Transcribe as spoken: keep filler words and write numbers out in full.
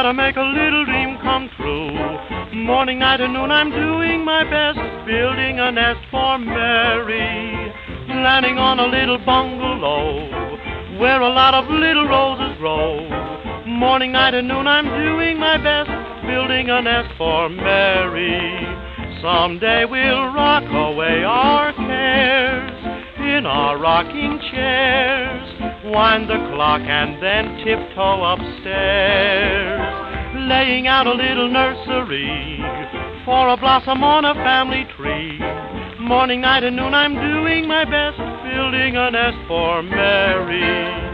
to make a little dream come true. Morning, night, and noon I'm doing my best, building a nest for Mary. Landing on a little bungalow where a lot of little roses grow. Morning, night, and noon I'm doing my best, building a nest for Mary. Someday we'll rock away our cares in our rocking chairs, wind the clock and then tiptoe upstairs, laying out a little nursery for a blossom on a family tree. Morning, night, and noon I'm doing my best, building a nest for Mary.